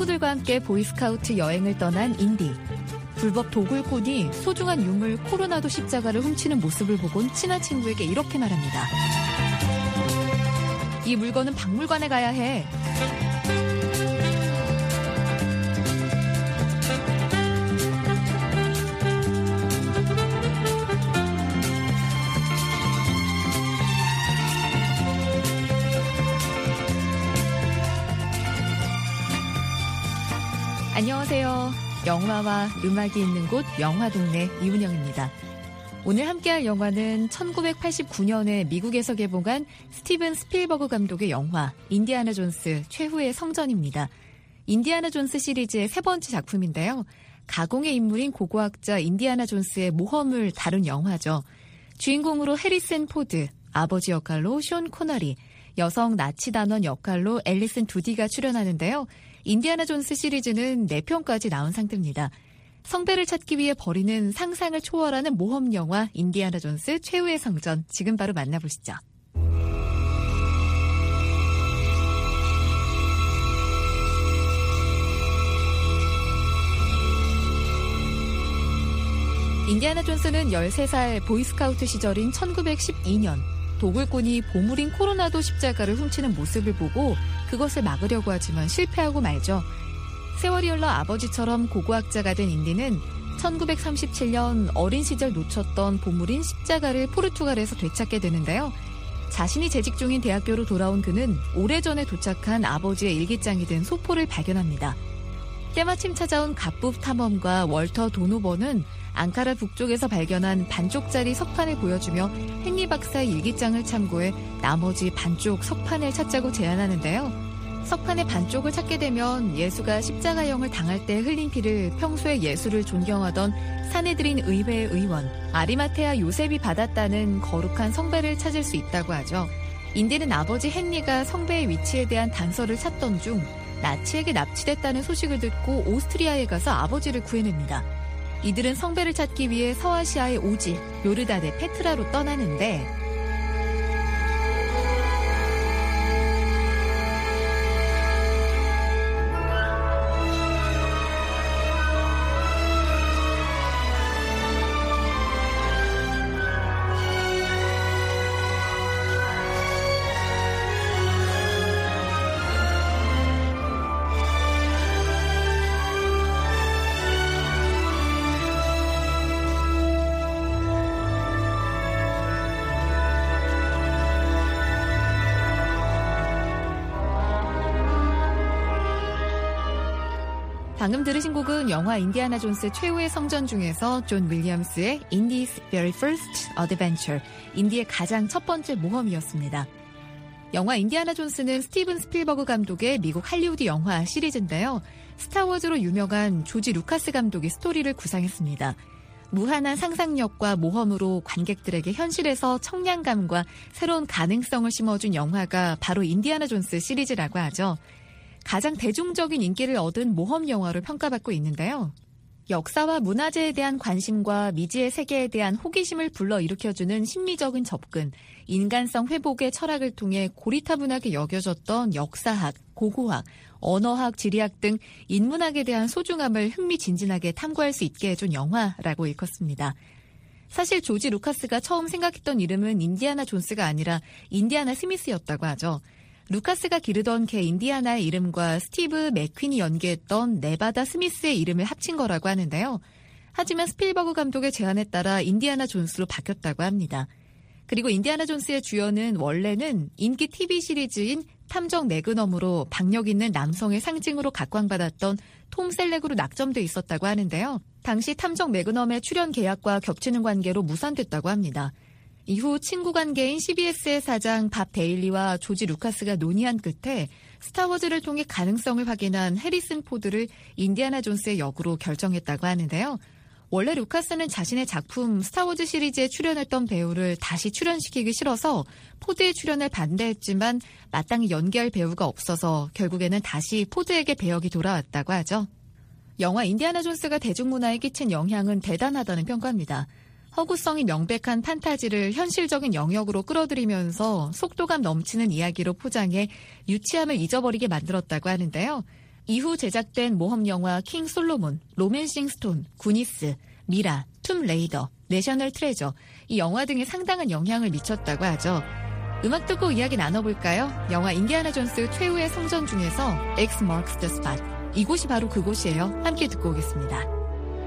친구들과 함께 보이스카우트 여행을 떠난 인디. 불법 도굴꾼이 소중한 유물 코로나도 십자가를 훔치는 모습을 보곤 친한 친구에게 이렇게 말합니다. 이 물건은 박물관에 가야 해. 안녕하세요. 영화와 음악이 있는 곳 영화동네 이은영입니다. 오늘 함께할 영화는 1989년에 미국에서 개봉한 스티븐 스필버그 감독의 영화 인디아나 존스 최후의 성전입니다. 인디아나 존스 시리즈의 세 번째 작품인데요. 가공의 인물인 고고학자 인디아나 존스의 모험을 다룬 영화죠. 주인공으로 해리슨 포드, 아버지 역할로 숀 코너리, 여성 나치 단원 역할로 앨리슨 두디가 출연하는데요. 인디아나 존스 시리즈는 4편까지 나온 상태입니다. 성배를 찾기 위해 벌이는 상상을 초월하는 모험 영화 인디아나 존스 최후의 성전, 지금 바로 만나보시죠. 인디아나 존스는 13살 보이스카우트 시절인 1912년 도굴꾼이 보물인 코로나도 십자가를 훔치는 모습을 보고 그것을 막으려고 하지만 실패하고 말죠. 세월이 흘러 아버지처럼 고고학자가 된 인디는 1937년 어린 시절 놓쳤던 보물인 십자가를 포르투갈에서 되찾게 되는데요. 자신이 재직 중인 대학교로 돌아온 그는 오래전에 도착한 아버지의 일기장이 든 소포를 발견합니다. 때마침 찾아온 갑부 탐험가 월터 도노버는 앙카라 북쪽에서 발견한 반쪽짜리 석판을 보여주며 헨리 박사의 일기장을 참고해 나머지 반쪽 석판을 찾자고 제안하는데요. 석판의 반쪽을 찾게 되면 예수가 십자가형을 당할 때 흘린 피를 평소에 예수를 존경하던 사내들인 의회의 의원 아리마테아 요셉이 받았다는 거룩한 성배를 찾을 수 있다고 하죠. 인디는 아버지 헨리가 성배의 위치에 대한 단서를 찾던 중 나치에게 납치됐다는 소식을 듣고 오스트리아에 가서 아버지를 구해냅니다. 이들은 성배를 찾기 위해 서아시아의 오지 요르단의 페트라로 떠나는데 방금 들으신 곡은 영화 인디아나 존스 최후의 성전 중에서 존 윌리엄스의 Indy's Very First Adventure, 인디의 가장 첫 번째 모험이었습니다. 영화 인디아나 존스는 스티븐 스필버그 감독의 미국 할리우드 영화 시리즈인데요. 스타워즈로 유명한 조지 루카스 감독이 스토리를 구상했습니다. 무한한 상상력과 모험으로 관객들에게 현실에서 청량감과 새로운 가능성을 심어준 영화가 바로 인디아나 존스 시리즈라고 하죠. 가장 대중적인 인기를 얻은 모험 영화로 평가받고 있는데요. 역사와 문화재에 대한 관심과 미지의 세계에 대한 호기심을 불러일으켜주는 심미적인 접근, 인간성 회복의 철학을 통해 고리타분하게 여겨졌던 역사학, 고고학, 언어학, 지리학 등 인문학에 대한 소중함을 흥미진진하게 탐구할 수 있게 해준 영화라고 일컫습니다. 사실 조지 루카스가 처음 생각했던 이름은 인디아나 존스가 아니라 인디아나 스미스였다고 하죠. 루카스가 기르던 개 인디아나의 이름과 스티브 맥퀸이 연기했던 네바다 스미스의 이름을 합친 거라고 하는데요. 하지만 스필버그 감독의 제안에 따라 인디아나 존스로 바뀌었다고 합니다. 그리고 인디아나 존스의 주연은 원래는 인기 TV 시리즈인 탐정 매그넘으로 박력 있는 남성의 상징으로 각광받았던 톰 셀렉으로 낙점돼 있었다고 하는데요. 당시 탐정 매그넘의 출연 계약과 겹치는 관계로 무산됐다고 합니다. 이후 친구 관계인 CBS의 사장 밥 데일리와 조지 루카스가 논의한 끝에 스타워즈를 통해 가능성을 확인한 해리슨 포드를 인디아나 존스의 역으로 결정했다고 하는데요. 원래 루카스는 자신의 작품 스타워즈 시리즈에 출연했던 배우를 다시 출연시키기 싫어서 포드의 출연을 반대했지만 마땅히 연기할 배우가 없어서 결국에는 다시 포드에게 배역이 돌아왔다고 하죠. 영화 인디아나 존스가 대중문화에 끼친 영향은 대단하다는 평가입니다. 허구성이 명백한 판타지를 현실적인 영역으로 끌어들이면서 속도감 넘치는 이야기로 포장해 유치함을 잊어버리게 만들었다고 하는데요. 이후 제작된 모험 영화 킹 솔로몬, 로맨싱 스톤, 구니스, 미라, 툼 레이더, 내셔널 트레저, 이 영화 등에 상당한 영향을 미쳤다고 하죠. 음악 듣고 이야기 나눠볼까요? 영화 인디아나 존스 최후의 성전 중에서 X marks the spot. 이곳이 바로 그곳이에요. 함께 듣고 오겠습니다.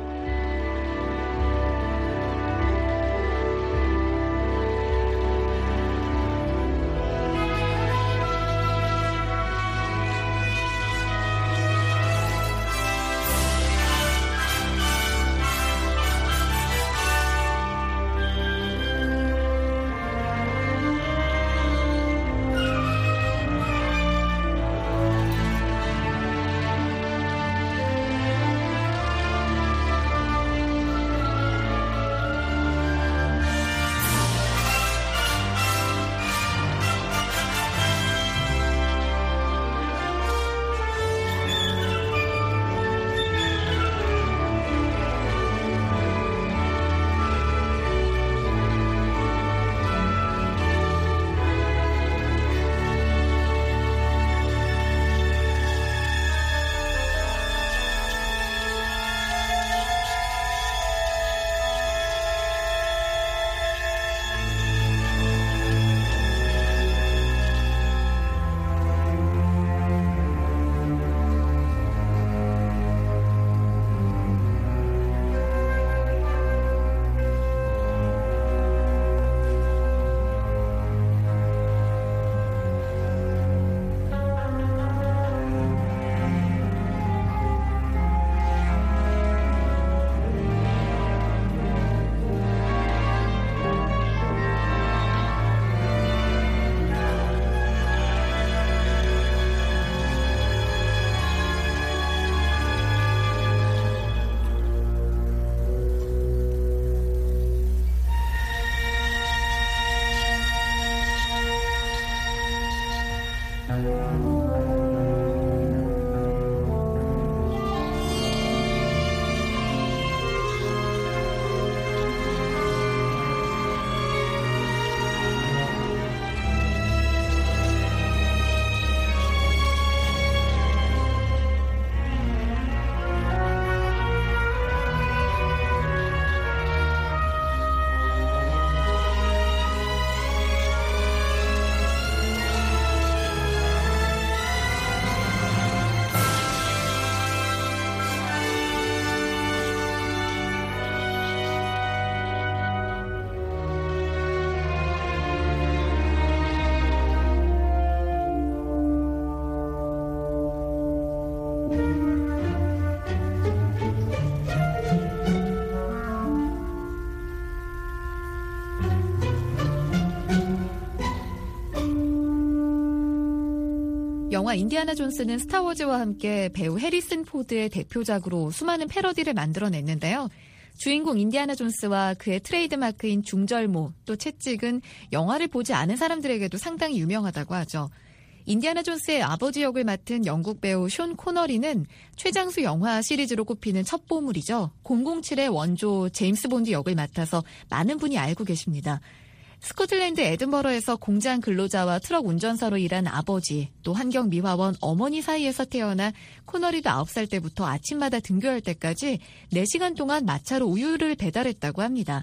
영화 인디아나 존스는 스타워즈와 함께 배우 해리슨 포드의 대표작으로 수많은 패러디를 만들어냈는데요. 주인공 인디아나 존스와 그의 트레이드마크인 중절모 또 채찍은 영화를 보지 않은 사람들에게도 상당히 유명하다고 하죠. 인디아나 존스의 아버지 역을 맡은 영국 배우 숀 코너리는 최장수 영화 시리즈로 꼽히는 첫 보물이죠. 007의 원조 제임스 본드 역을 맡아서 많은 분이 알고 계십니다. 스코틀랜드 에든버러에서 공장 근로자와 트럭 운전사로 일한 아버지, 또 환경미화원 어머니 사이에서 태어나 코너리도 9살 때부터 아침마다 등교할 때까지 4시간 동안 마차로 우유를 배달했다고 합니다.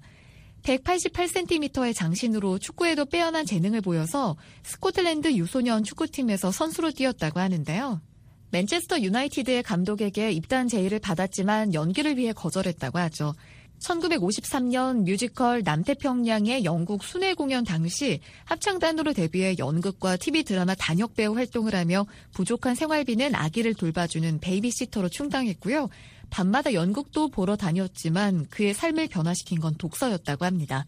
188cm의 장신으로 축구에도 빼어난 재능을 보여서 스코틀랜드 유소년 축구팀에서 선수로 뛰었다고 하는데요. 맨체스터 유나이티드의 감독에게 입단 제의를 받았지만 연기를 위해 거절했다고 하죠. 1953년 뮤지컬 남태평양의 영국 순회 공연 당시 합창단으로 데뷔해 연극과 TV 드라마 단역 배우 활동을 하며 부족한 생활비는 아기를 돌봐주는 베이비시터로 충당했고요. 밤마다 연극도 보러 다녔지만 그의 삶을 변화시킨 건 독서였다고 합니다.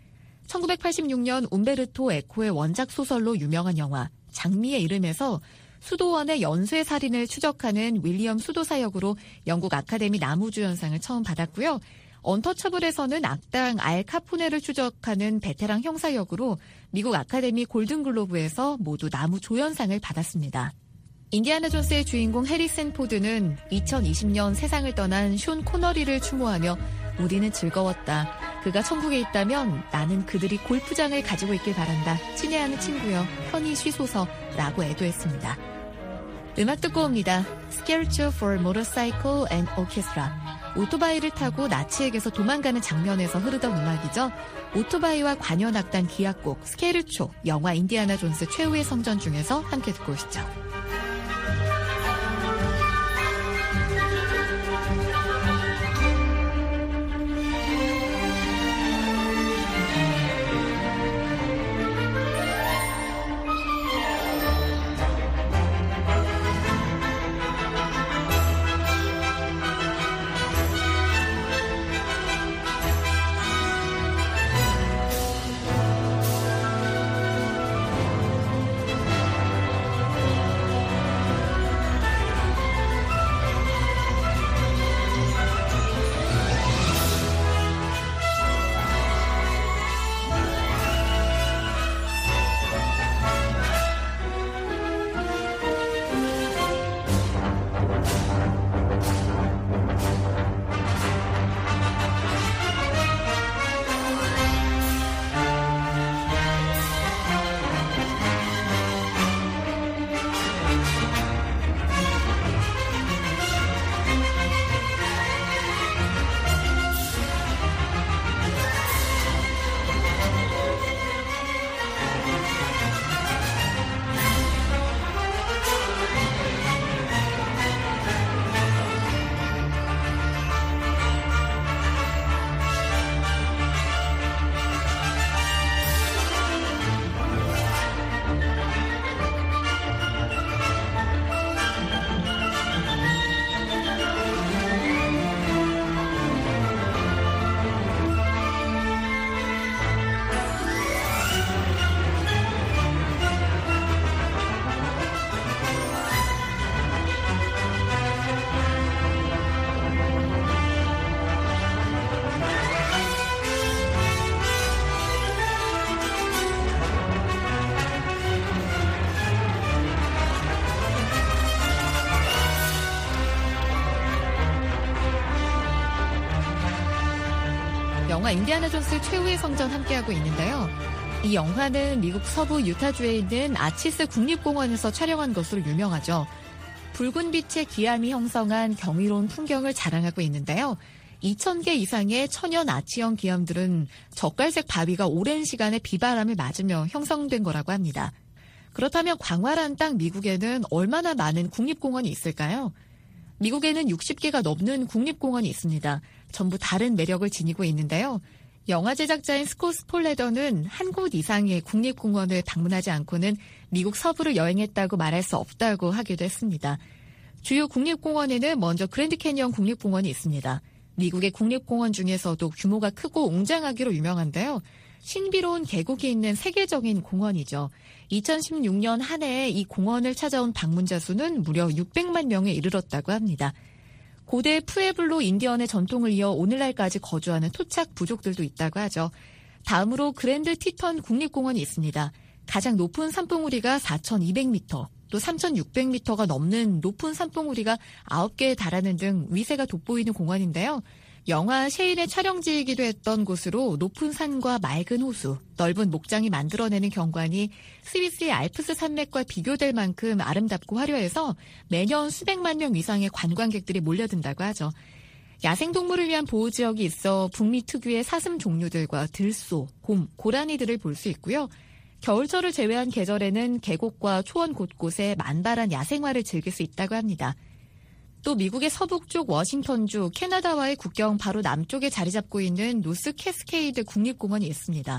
1986년 움베르토 에코의 원작 소설로 유명한 영화 장미의 이름에서 수도원의 연쇄 살인을 추적하는 윌리엄 수도사 역으로 영국 아카데미 나무주연상을 처음 받았고요. 언터처블에서는 악당 알 카포네를 추적하는 베테랑 형사 역으로 미국 아카데미 골든글로브에서 모두 나무조연상을 받았습니다. 인디아나 존스의 주인공 해리슨 포드는 2020년 세상을 떠난 숀 코너리를 추모하며 우리는 즐거웠다. 그가 천국에 있다면 나는 그들이 골프장을 가지고 있길 바란다. 친애하는 친구여 편히 쉬소서 라고 애도했습니다. 음악 듣고 옵니다. Scherzo for Motorcycle and Orchestra. 오토바이를 타고 나치에게서 도망가는 장면에서 흐르던 음악이죠. 오토바이와 관현악단 기악곡 스케르초, 영화 인디아나 존스 최후의 성전 중에서 함께 듣고 오시죠. 영화 인디아나 존스 최후의 성전 함께하고 있는데요. 이 영화는 미국 서부 유타주에 있는 아치스 국립공원에서 촬영한 것으로 유명하죠. 붉은 빛의 기암이 형성한 경이로운 풍경을 자랑하고 있는데요. 2,000개 이상의 천연 아치형 기암들은 젓갈색 바위가 오랜 시간의 비바람을 맞으며 형성된 거라고 합니다. 그렇다면 광활한 땅 미국에는 얼마나 많은 국립공원이 있을까요? 미국에는 60개가 넘는 국립공원이 있습니다. 전부 다른 매력을 지니고 있는데요. 영화 제작자인 스콧 스폴레더는 한 곳 이상의 국립공원을 방문하지 않고는 미국 서부를 여행했다고 말할 수 없다고 하기도 했습니다. 주요 국립공원에는 먼저 그랜드 캐니언 국립공원이 있습니다. 미국의 국립공원 중에서도 규모가 크고 웅장하기로 유명한데요. 신비로운 계곡이 있는 세계적인 공원이죠. 2016년 한 해에 이 공원을 찾아온 방문자 수는 무려 600만 명에 이르렀다고 합니다. 고대 푸에블로 인디언의 전통을 이어 오늘날까지 거주하는 토착 부족들도 있다고 하죠. 다음으로 그랜드 티턴 국립공원이 있습니다. 가장 높은 산봉우리가 4,200m, 또 3,600m가 넘는 높은 산봉우리가 9개에 달하는 등 위세가 돋보이는 공원인데요. 영화 셰일의 촬영지이기도 했던 곳으로 높은 산과 맑은 호수, 넓은 목장이 만들어내는 경관이 스위스의 알프스 산맥과 비교될 만큼 아름답고 화려해서 매년 수백만 명 이상의 관광객들이 몰려든다고 하죠. 야생동물을 위한 보호지역이 있어 북미 특유의 사슴 종류들과 들소, 곰, 고라니들을 볼 수 있고요. 겨울철을 제외한 계절에는 계곡과 초원 곳곳에 만발한 야생화를 즐길 수 있다고 합니다. 또 미국의 서북쪽 워싱턴주 캐나다와의 국경 바로 남쪽에 자리 잡고 있는 노스 캐스케이드 국립공원이 있습니다.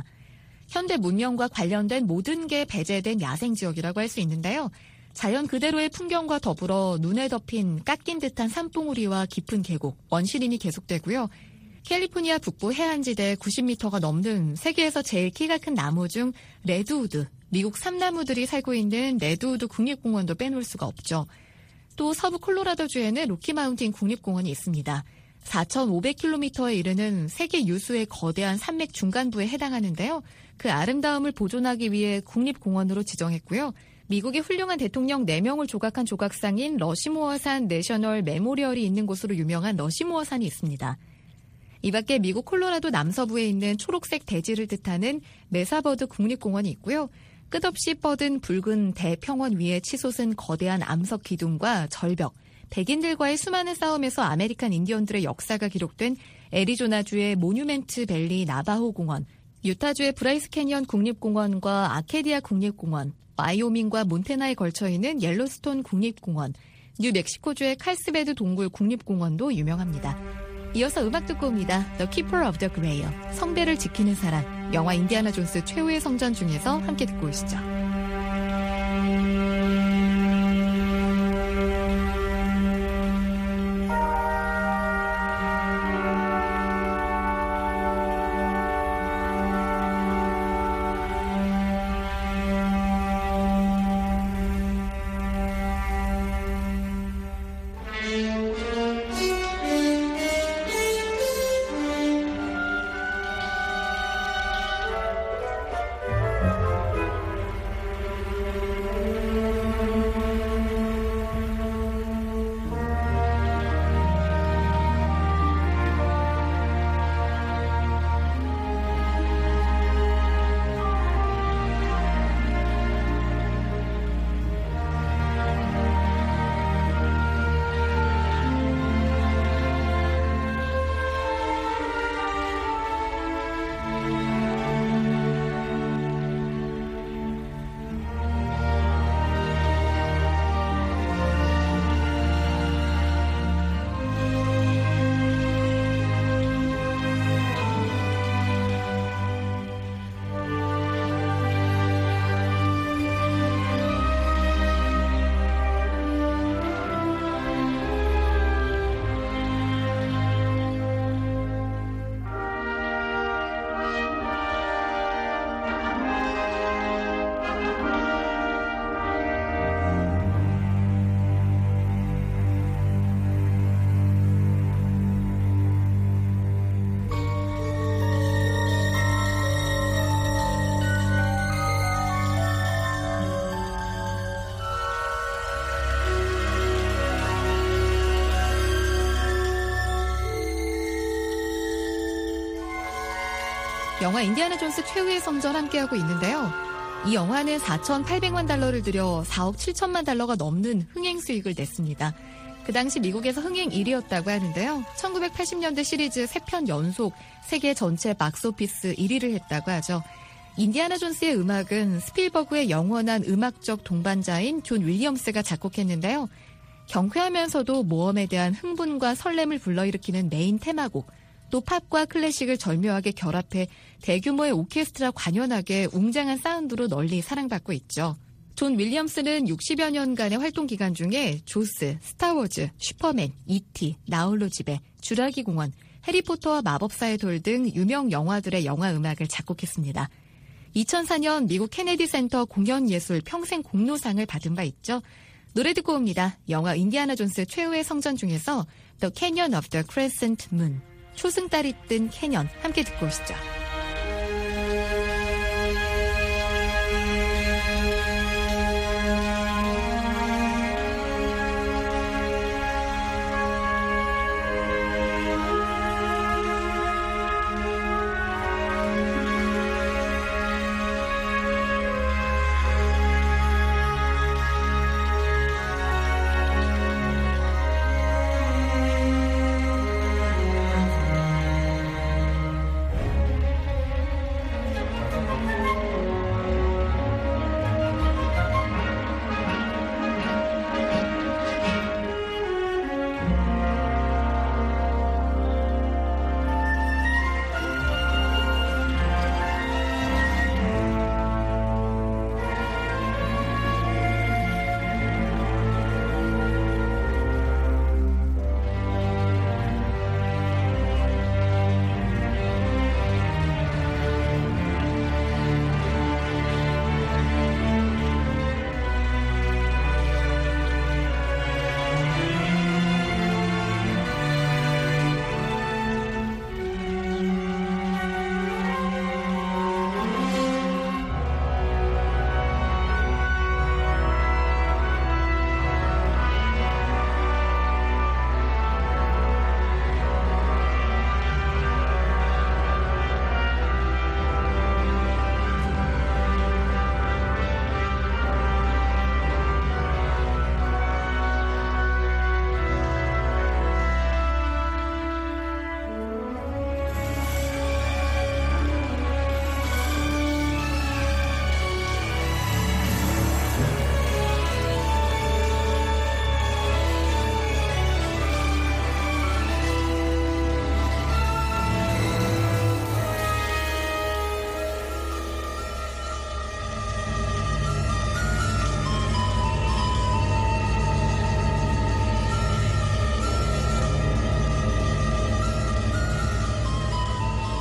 현대 문명과 관련된 모든 게 배제된 야생지역이라고 할 수 있는데요. 자연 그대로의 풍경과 더불어 눈에 덮인 깎인 듯한 산봉우리와 깊은 계곡, 원시림이 계속되고요. 캘리포니아 북부 해안지대 90m가 넘는 세계에서 제일 키가 큰 나무 중 레드우드, 미국 삼나무들이 살고 있는 레드우드 국립공원도 빼놓을 수가 없죠. 또 서부 콜로라도주에는 로키마운틴 국립공원이 있습니다. 4,500km에 이르는 세계 유수의 거대한 산맥 중간부에 해당하는데요. 그 아름다움을 보존하기 위해 국립공원으로 지정했고요. 미국의 훌륭한 대통령 4명을 조각한 조각상인 러시모어산 내셔널 메모리얼이 있는 곳으로 유명한 러시모어산이 있습니다. 이 밖에 미국 콜로라도 남서부에 있는 초록색 대지를 뜻하는 메사버드 국립공원이 있고요. 끝없이 뻗은 붉은 대평원 위에 치솟은 거대한 암석 기둥과 절벽, 백인들과의 수많은 싸움에서 아메리칸 인디언들의 역사가 기록된 애리조나주의 모뉴멘트 밸리 나바호 공원, 유타주의 브라이스 캐니언 국립공원과 아케디아 국립공원, 와이오밍과 몬테나에 걸쳐 있는 옐로스톤 국립공원, 뉴멕시코주의 칼스베드 동굴 국립공원도 유명합니다. 이어서 음악 듣고 옵니다. The Keeper of the Grail, 성배를 지키는 사람, 영화 인디아나 존스 최후의 성전 중에서 함께 듣고 오시죠. 영화 인디아나 존스 최후의 성전 함께하고 있는데요. 이 영화는 4,800만 달러를 들여 4억 7천만 달러가 넘는 흥행 수익을 냈습니다. 그 당시 미국에서 흥행 1위였다고 하는데요. 1980년대 시리즈 3편 연속 세계 전체 박스오피스 1위를 했다고 하죠. 인디아나 존스의 음악은 스필버그의 영원한 음악적 동반자인 존 윌리엄스가 작곡했는데요. 경쾌하면서도 모험에 대한 흥분과 설렘을 불러일으키는 메인 테마곡, 또 팝과 클래식을 절묘하게 결합해 대규모의 오케스트라 관현악의 웅장한 사운드로 널리 사랑받고 있죠. 존 윌리엄스는 60여 년간의 활동 기간 중에 조스, 스타워즈, 슈퍼맨, E.T., 나홀로 집에, 주라기 공원, 해리포터와 마법사의 돌 등 유명 영화들의 영화 음악을 작곡했습니다. 2004년 미국 케네디 센터 공연예술 평생 공로상을 받은 바 있죠. 노래 듣고 옵니다. 영화 인디아나 존스 최후의 성전 중에서 The Canyon of the Crescent Moon, 초승달이 뜬 캐년, 함께 듣고 오시죠.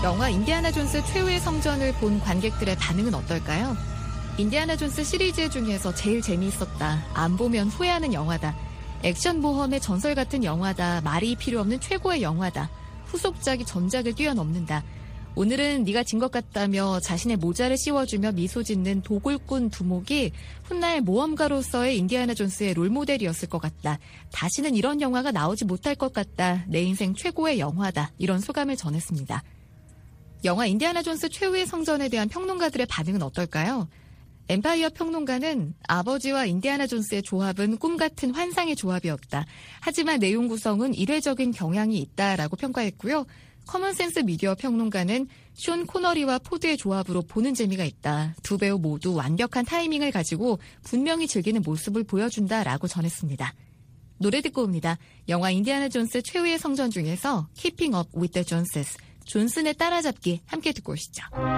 영화 인디아나 존스 최후의 성전을 본 관객들의 반응은 어떨까요? 인디아나 존스 시리즈 중에서 제일 재미있었다. 안 보면 후회하는 영화다. 액션 모험의 전설 같은 영화다. 말이 필요 없는 최고의 영화다. 후속작이 전작을 뛰어넘는다. 오늘은 네가 진 것 같다며 자신의 모자를 씌워주며 미소 짓는 도굴꾼 두목이 훗날 모험가로서의 인디아나 존스의 롤모델이었을 것 같다. 다시는 이런 영화가 나오지 못할 것 같다. 내 인생 최고의 영화다. 이런 소감을 전했습니다. 영화 인디아나 존스 최후의 성전에 대한 평론가들의 반응은 어떨까요? 엠파이어 평론가는 아버지와 인디아나 존스의 조합은 꿈같은 환상의 조합이었다. 하지만 내용 구성은 이례적인 경향이 있다라고 평가했고요. 커먼센스 미디어 평론가는 숀 코너리와 포드의 조합으로 보는 재미가 있다. 두 배우 모두 완벽한 타이밍을 가지고 분명히 즐기는 모습을 보여준다라고 전했습니다. 노래 듣고 옵니다. 영화 인디아나 존스 최후의 성전 중에서 Keeping Up with the Joneses, 존슨의 따라잡기 함께 듣고 오시죠.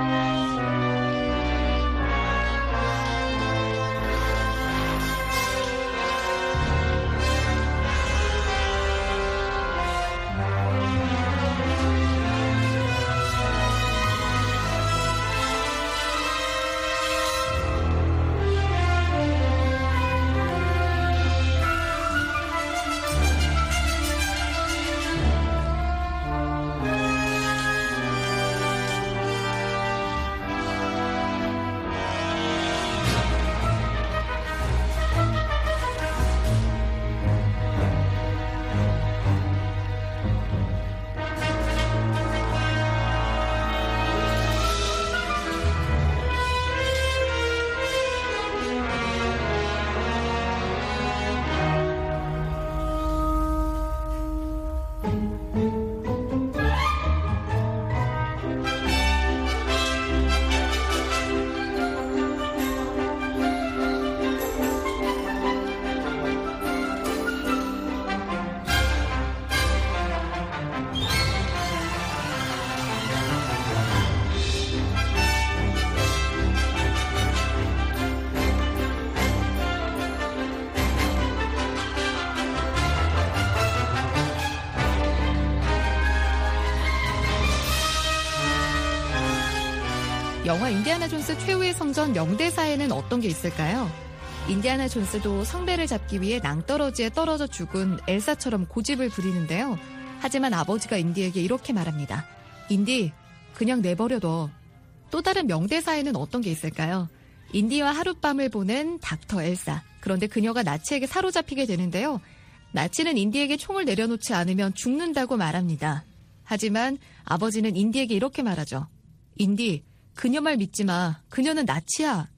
영화 인디아나 존스 최후의 성전 명대사에는 어떤 게 있을까요? 인디아나 존스도 성배를 잡기 위해 낭떠러지에 떨어져 죽은 엘사처럼 고집을 부리는데요. 하지만 아버지가 인디에게 이렇게 말합니다. 인디, 그냥 내버려둬. 또 다른 명대사에는 어떤 게 있을까요? 인디와 하룻밤을 보낸 닥터 엘사. 그런데 그녀가 나치에게 사로잡히게 되는데요. 나치는 인디에게 총을 내려놓지 않으면 죽는다고 말합니다. 하지만 아버지는 인디에게 이렇게 말하죠. 인디, 그녀 말 믿지 마. 그녀는 나치야.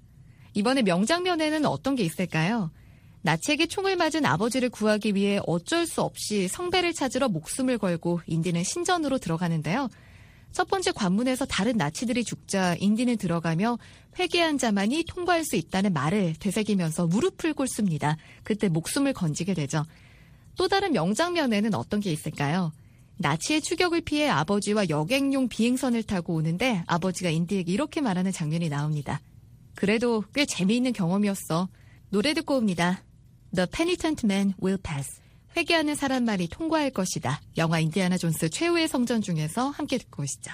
이번에 명장면에는 어떤 게 있을까요? 나치에게 총을 맞은 아버지를 구하기 위해 어쩔 수 없이 성배를 찾으러 목숨을 걸고 인디는 신전으로 들어가는데요. 첫 번째 관문에서 다른 나치들이 죽자 인디는 들어가며 회개한 자만이 통과할 수 있다는 말을 되새기면서 무릎을 꿇습니다. 그때 목숨을 건지게 되죠. 또 다른 명장면에는 어떤 게 있을까요? 나치의 추격을 피해 아버지와 여객용 비행선을 타고 오는데 아버지가 인디에게 이렇게 말하는 장면이 나옵니다. 그래도 꽤 재미있는 경험이었어. 노래 듣고 옵니다. The penitent man will pass. 회개하는 사람만이 통과할 것이다. 영화 인디아나 존스 최후의 성전 중에서 함께 듣고 오시죠.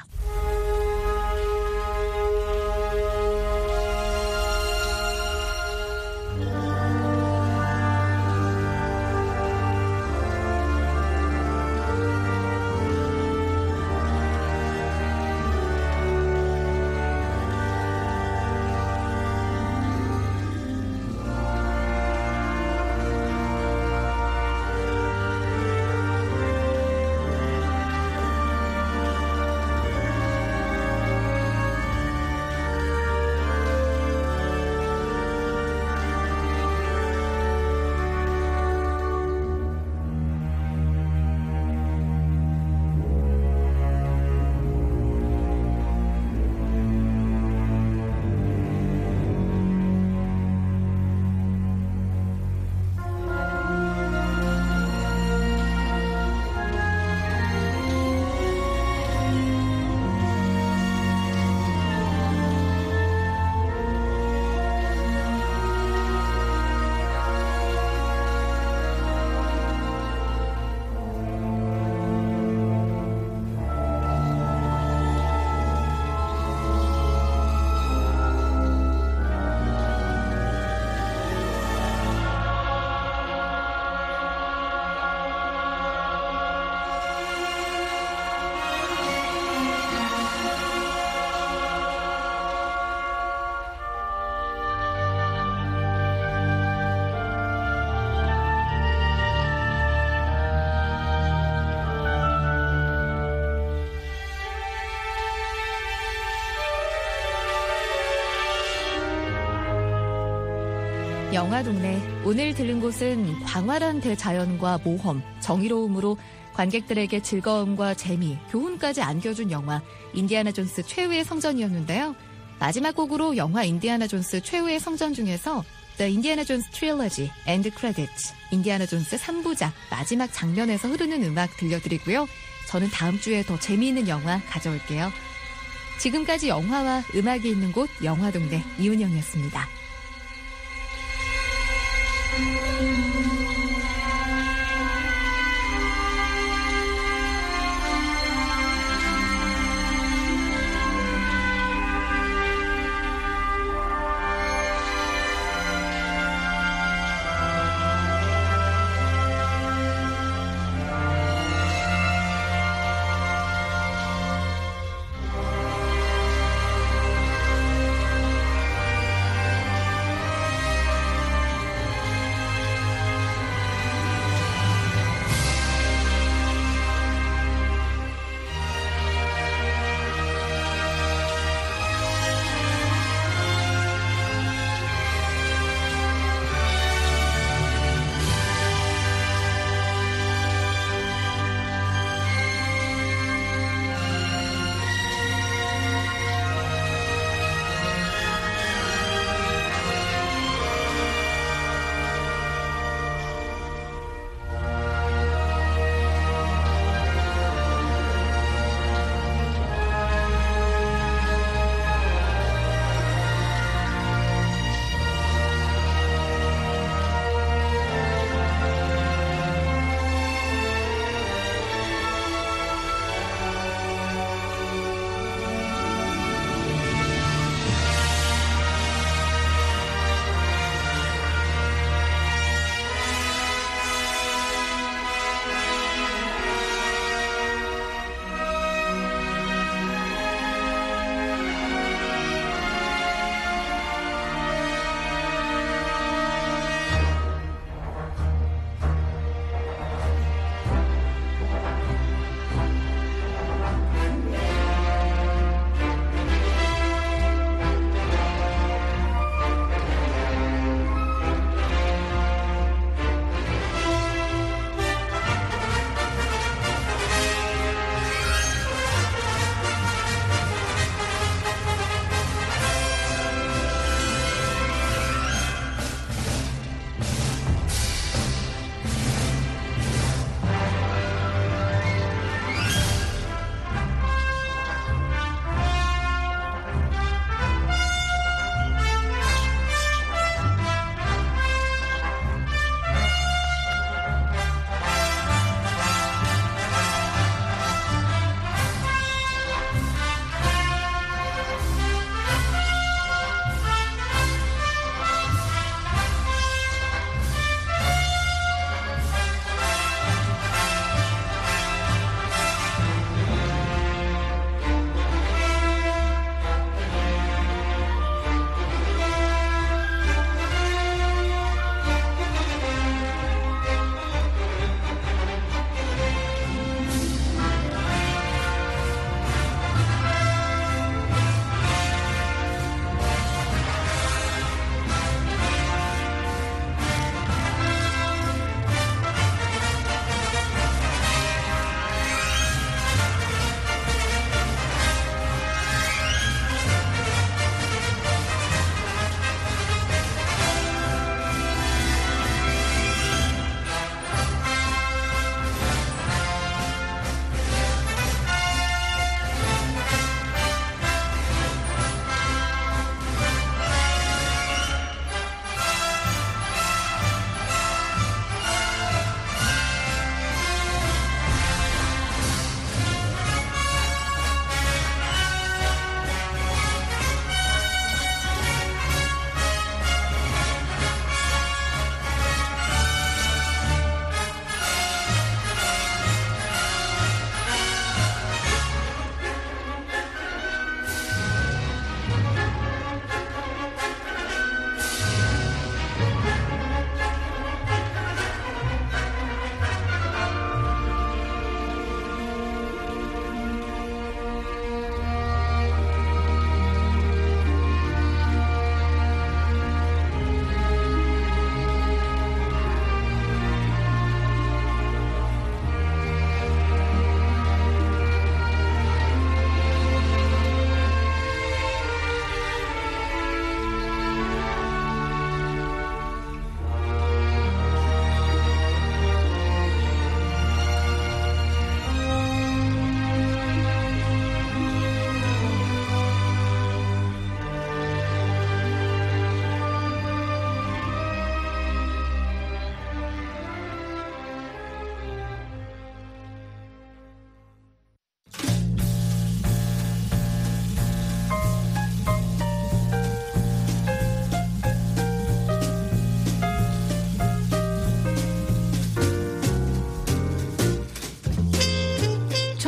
영화동네. 오늘 들른 곳은 광활한 대자연과 모험, 정의로움으로 관객들에게 즐거움과 재미, 교훈까지 안겨준 영화 인디아나 존스 최후의 성전이었는데요. 마지막 곡으로 영화 인디아나 존스 최후의 성전 중에서 The Indiana Jones Trilogy End Credits, 인디아나 존스 3부작 마지막 장면에서 흐르는 음악 들려드리고요. 저는 다음 주에 더 재미있는 영화 가져올게요. 지금까지 영화와 음악이 있는 곳 영화동네 이은영이었습니다.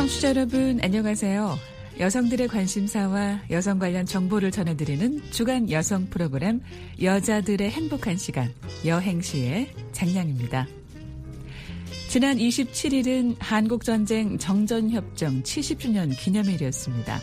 청취자 여러분 안녕하세요. 여성들의 관심사와 여성 관련 정보를 전해드리는 주간 여성 프로그램 여자들의 행복한 시간 여행시의 장량입니다. 지난 27일은 한국전쟁 정전협정 70주년 기념일이었습니다.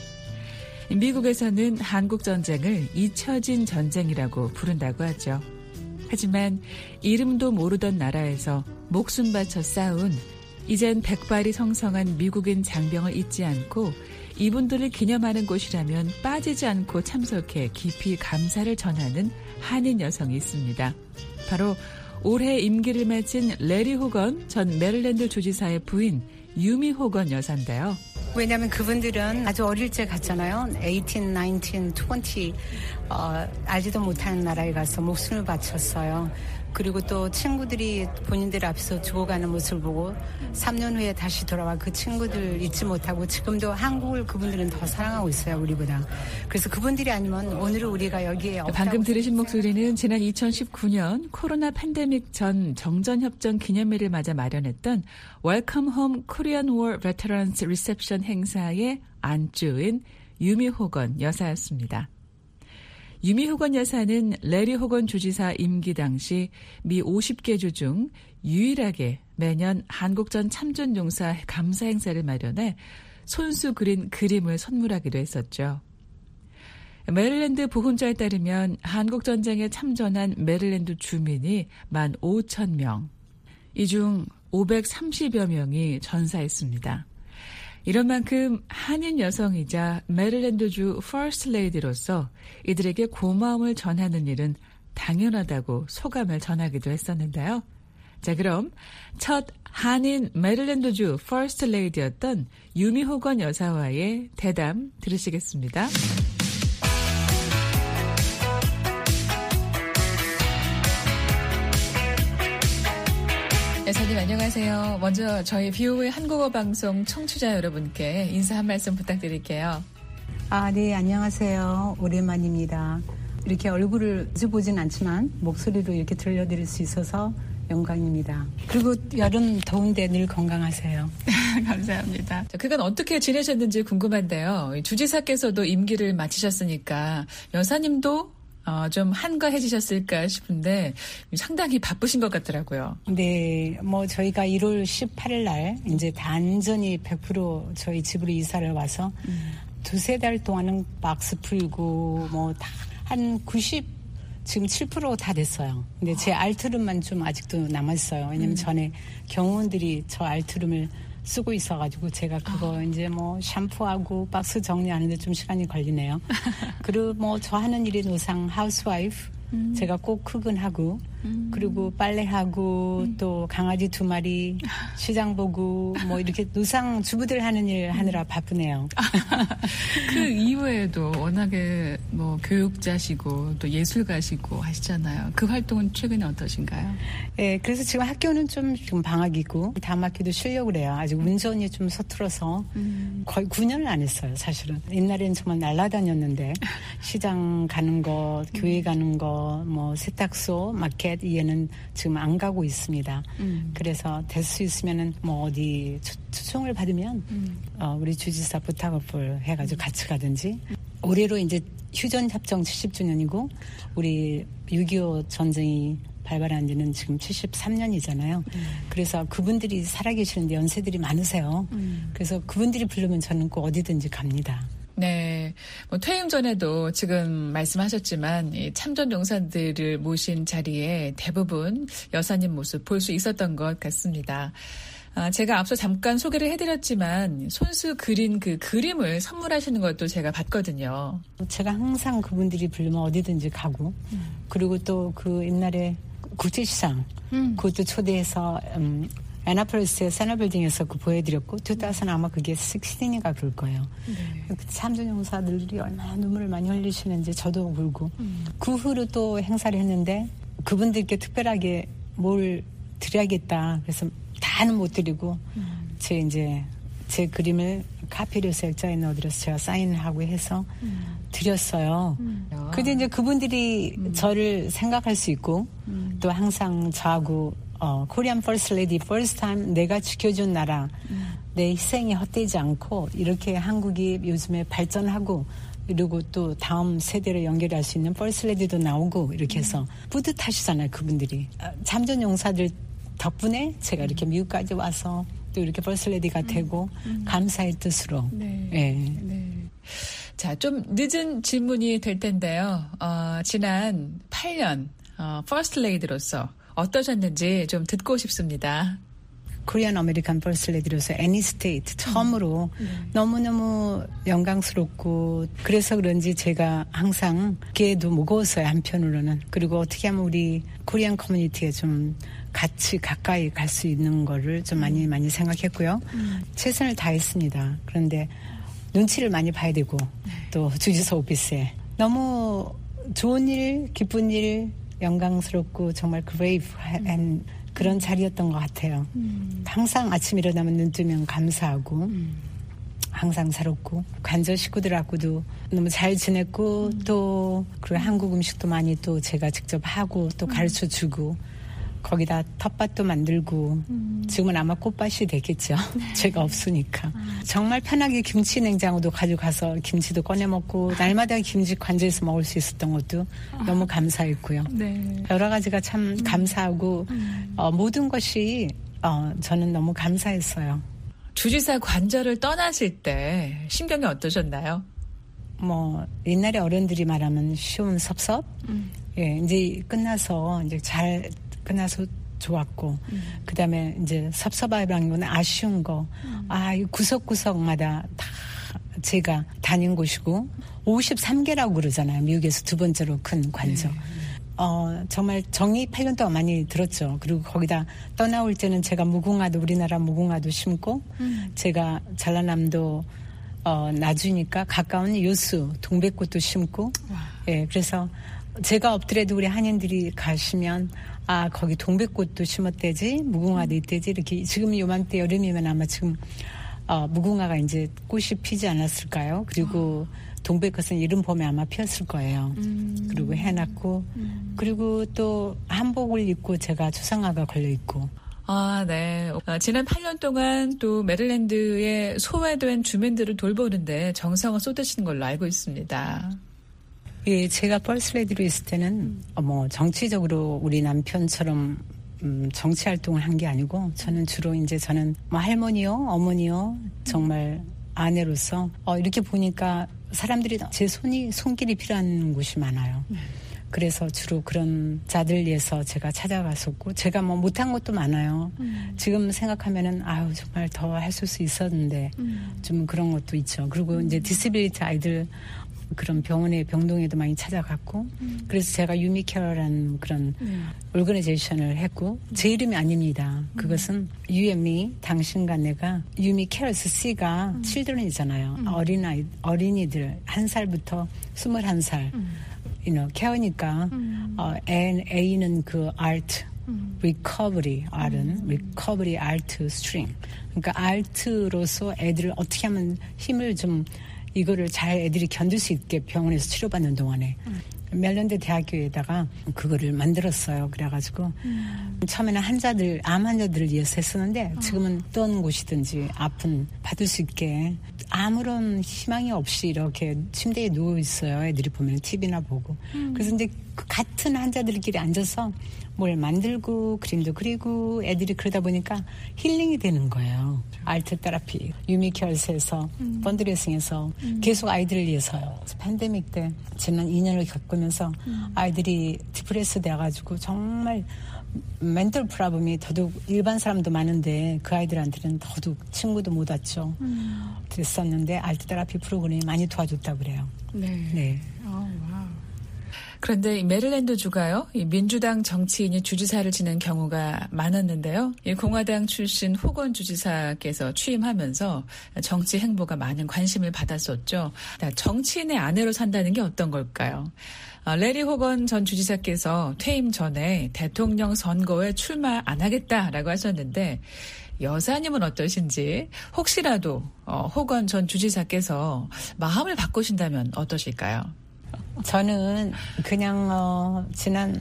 미국에서는 한국전쟁을 잊혀진 전쟁이라고 부른다고 하죠. 하지만 이름도 모르던 나라에서 목숨 바쳐 싸운 이젠 백발이 성성한 미국인 장병을 잊지 않고 이분들을 기념하는 곳이라면 빠지지 않고 참석해 깊이 감사를 전하는 한인 여성이 있습니다. 바로 올해 임기를 마친 레리 호건 전 메릴랜드 주지사의 부인 유미 호건 여사인데요. 왜냐하면 그분들은 아주 어릴 때 갔잖아요. 18, 19, 20 알지도 못하는 나라에 가서 목숨을 바쳤어요. 그리고 또 친구들이 본인들 앞에서 죽어가는 모습을 보고 3년 후에 다시 돌아와 그 친구들 잊지 못하고 지금도 한국을 그분들은 더 사랑하고 있어요, 우리보다. 그래서 그분들이 아니면 오늘은 우리가 여기에 없다고. 방금 들으신 목소리는 지난 2019년 코로나 팬데믹 전 정전협정 기념일을 맞아 마련했던 Welcome Home Korean War Veterans Reception 행사의 안주인 유미 호건 여사였습니다. 유미 호건 여사는 레리 호건 주지사 임기 당시 미 50개 주 중 유일하게 매년 한국전 참전용사 감사 행사를 마련해 손수 그린 그림을 선물하기도 했었죠. 메릴랜드 보훈자에 따르면 한국전쟁에 참전한 메릴랜드 주민이 15,000명, 이 중 530여 명이 전사했습니다. 이런 만큼 한인 여성이자 메릴랜드주 퍼스트 레이디로서 이들에게 고마움을 전하는 일은 당연하다고 소감을 전하기도 했었는데요. 자, 그럼 첫 한인 메릴랜드주 퍼스트 레이디였던 유미 호건 여사와의 대담 들으시겠습니다. 여사님 안녕하세요. 먼저 저희 BO의 한국어 방송 청취자 여러분께 인사 한 말씀 부탁드릴게요. 네, 안녕하세요. 오랜만입니다. 이렇게 얼굴을 자주 보진 않지만 목소리로 이렇게 들려드릴 수 있어서 영광입니다. 그리고 여름 더운데 늘 건강하세요. 감사합니다. 그간 어떻게 지내셨는지 궁금한데요. 주지사께서도 임기를 마치셨으니까 여사님도 좀 한가해지셨을까 싶은데 상당히 바쁘신 것 같더라고요. 네, 저희가 1월 18일 날 이제 단전히 100% 저희 집으로 이사를 와서 두세 달 동안은 박스 풀고 다 한 90, 지금 7% 다 됐어요. 근데 제 알트룸만 좀 아직도 남았어요. 왜냐면 전에 경호원들이 저 알트룸을 쓰고 있어가지고 제가 그거 이제 샴푸하고 박스 정리하는데 좀 시간이 걸리네요. 그리고 저 하는 일이 노상 하우스와이프 제가 꼭 크근하고 그리고 빨래하고 또 강아지 2마리 시장 보고 이렇게 노상 주부들 하는 일 하느라 바쁘네요. 그 이외에도 워낙에 교육자시고 또 예술가시고 하시잖아요. 그 활동은 최근에 어떠신가요? 네, 그래서 지금 학교는 지금 방학이고 다음 학기도 쉬려고 그래요. 아직 운전이 좀 서툴어서 거의 9년을 안 했어요, 사실은. 옛날에는 정말 날아다녔는데 시장 가는 거, 교회 가는 거, 세탁소, 마켓 얘는 지금 안 가고 있습니다. 그래서 될 수 있으면은 어디 초청을 받으면 우리 주지사 부탁을 해가지고 같이 가든지. 올해로 이제 휴전 협정 70주년이고 우리 6.25 전쟁이 발발한 지는 지금 73년이잖아요. 그래서 그분들이 살아계시는데 연세들이 많으세요. 그래서 그분들이 부르면 저는 꼭 어디든지 갑니다. 네. 퇴임 전에도 지금 말씀하셨지만 이 참전 용사들을 모신 자리에 대부분 여사님 모습 볼 수 있었던 것 같습니다. 제가 앞서 잠깐 소개를 해드렸지만 손수 그린 그 그림을 선물하시는 것도 제가 봤거든요. 제가 항상 그분들이 부르면 어디든지 가고 그리고 또 그 옛날에 국제시장 그것도 초대해서 애나폴리스의 세나빌딩에서 보여드렸고 2000 아마 그게 16인가 그럴 거예요. 네. 참전용사들이 얼마나 눈물을 많이 흘리시는지 저도 울고 그 후로 또 행사를 했는데 그분들께 특별하게 뭘 드려야겠다. 그래서 다는 못 드리고 제 그림을 카피를 액자에 넣어드려서 제가 사인을 하고 해서 드렸어요. 근데 이제 그분들이 저를 생각할 수 있고 또 항상 저하고 코리안 퍼스트 레이디 퍼스트 타임 내가 지켜준 나라 내 희생이 헛되지 않고 이렇게 한국이 요즘에 발전하고 그리고 또 다음 세대로 연결할 수 있는 퍼스트레디도 나오고 이렇게 해서 뿌듯하시잖아요, 그분들이. 참전 용사들 덕분에 제가 이렇게 미국까지 와서 또 이렇게 퍼스트레디가 되고 감사의 뜻으로. 네. 네. 네. 자, 좀 늦은 질문이 될 텐데요. 지난 8년 퍼스트 레이디로서 어떠셨는지 좀 듣고 싶습니다. 코리안 아메리칸 퍼스트 레디로서 애니 스테이트 처음으로 너무너무 영광스럽고 그래서 그런지 제가 항상 기회도 무거웠어요, 한편으로는. 그리고 어떻게 하면 우리 코리안 커뮤니티에 좀 같이 가까이 갈 수 있는 거를 좀 많이 생각했고요. 최선을 다했습니다. 그런데 눈치를 많이 봐야 되고 또 주지사 오피스에 너무 좋은 일, 기쁜 일, 영광스럽고 정말 그레이브한 그런 자리였던 것 같아요. 항상 아침 일어나면 눈 뜨면 감사하고 항상 새롭고 관저 식구들하고도 너무 잘 지냈고 또 그리고 한국 음식도 많이 또 제가 직접 하고 또 가르쳐주고 거기다 텃밭도 만들고 지금은 아마 꽃밭이 되겠죠. 제가 없으니까. 정말 편하게 김치 냉장고도 가져가서 김치도 꺼내 먹고 날마다 김치 관저에서 먹을 수 있었던 것도 너무 감사했고요. 네. 여러 가지가 참 감사하고 모든 것이 저는 너무 감사했어요. 주지사 관저를 떠나실 때 심경이 어떠셨나요? 뭐 옛날에 어른들이 말하면 쉬운 섭섭. 예, 이제 끝나서 이제 잘 끝나서 좋았고 그다음에 이제 섭섭하다는 건 아쉬운 거. 이 구석구석마다 다 제가 다닌 곳이고 53개라고 그러잖아요. 미국에서 두 번째로 큰 관저. 정말 정이 8년 동안 많이 들었죠. 그리고 거기다 떠나올 때는 제가 무궁화도 우리나라 무궁화도 심고 제가 전라남도 나주니까 가까운 요수 동백꽃도 심고 예, 그래서 제가 없더라도 우리 한인들이 가시면 거기 동백꽃도 심었대지 무궁화도 있대지 이렇게 지금 요맘때 여름이면 아마 지금 무궁화가 이제 꽃이 피지 않았을까요? 그리고 동백꽃은 이른 봄에 아마 피었을 거예요. 그리고 해놨고 그리고 또 한복을 입고 제가 초상화가 걸려 있고. 네. 지난 8년 동안 또 메릴랜드의 소외된 주민들을 돌보는데 정성을 쏟으신 걸로 알고 있습니다. 예, 제가 퍼스트레디로 있을 때는 뭐 정치적으로 우리 남편처럼 정치 활동을 한 게 아니고 저는 주로 이제 저는 뭐 할머니요, 어머니요, 정말 아내로서 이렇게 보니까 사람들이 제 손길이 필요한 곳이 많아요. 그래서 주로 그런 자들 위해서 제가 찾아갔었고 제가 뭐 못한 것도 많아요. 지금 생각하면은 정말 더 할 수 있었는데 좀 그런 것도 있죠. 그리고 이제 디스빌리티 아이들 그런 병원에 병동에도 많이 찾아갔고 그래서 제가 유미케어라는 그런 오르거나이제이션을 했고 제 이름이 아닙니다. 그것은 You and Me, 당신과 내가 유미케어스 C가 children이잖아요. 어린이들 1살부터 21살 케어니까 A는 그 art recovery, R은 recovery art string. 그러니까 art로서 애들을 어떻게 하면 힘을 좀 이거를 잘 애들이 견딜 수 있게 병원에서 치료받는 동안에 멜랜드 대학교에다가 그거를 만들었어요. 그래가지고 처음에는 암 환자들을 위해서 했었는데 지금은 어떤 곳이든지 아픈 받을 수 있게 아무런 희망이 없이 이렇게 침대에 누워 있어요. 애들이 보면 TV나 보고. 그래서 이제 그 같은 환자들끼리 앉아서 뭘 만들고 그림도 그리고 애들이 그러다 보니까 힐링이 되는 거예요. 알트 테라피, 유미케어스에서 펀드레이싱에서 계속 아이들을 위해서요. 팬데믹 때 지난 2년을 겪으면서 아이들이 디프레스 돼가지고 정말 멘털 프로블럼이 더더욱 일반 사람도 많은데 그 아이들한테는 더더욱 친구도 못 왔죠. 됐었는데 알트 테라피 프로그램이 많이 도와줬다고 그래요. 네. 와우. 그런데 이 메릴랜드주가요, 이 민주당 정치인이 주지사를 지낸 경우가 많았는데요. 이 공화당 출신 호건 주지사께서 취임하면서 정치 행보가 많은 관심을 받았었죠. 정치인의 아내로 산다는 게 어떤 걸까요? 레리 호건 전 주지사께서 퇴임 전에 대통령 선거에 출마 안 하겠다라고 하셨는데 여사님은 어떠신지 혹시라도 호건 전 주지사께서 마음을 바꾸신다면 어떠실까요? 저는 그냥 지난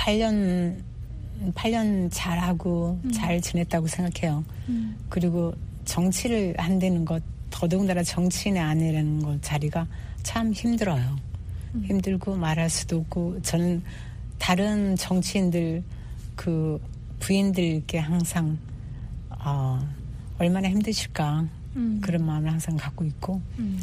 8년 잘하고 잘 지냈다고 생각해요. 그리고 정치를 한다는 것, 더더군다나 정치인의 아내라는 것 자리가 참 힘들어요. 힘들고 말할 수도 없고, 저는 다른 정치인들 그 부인들께 항상 얼마나 힘드실까 그런 마음을 항상 갖고 있고,